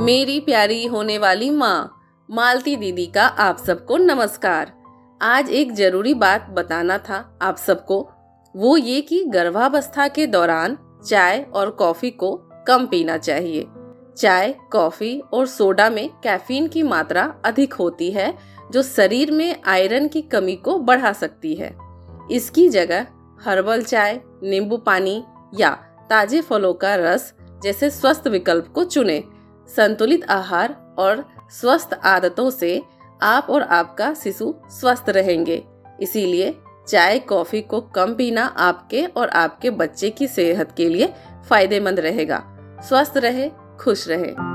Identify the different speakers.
Speaker 1: मेरी प्यारी होने वाली माँ मालती दीदी का आप सबको नमस्कार। आज एक जरूरी बात बताना था आप सबको, वो ये कि गर्भावस्था के दौरान चाय और कॉफी को कम पीना चाहिए। चाय, कॉफी और सोडा में कैफीन की मात्रा अधिक होती है, जो शरीर में आयरन की कमी को बढ़ा सकती है। इसकी जगह हर्बल चाय, नींबू पानी या ताजे फलों का रस जैसे स्वस्थ विकल्प को चुनें। संतुलित आहार और स्वस्थ आदतों से आप और आपका शिशु स्वस्थ रहेंगे। इसीलिए चाय, कॉफी को कम पीना आपके और आपके बच्चे की सेहत के लिए फायदेमंद रहेगा। स्वस्थ रहे, खुश रहे।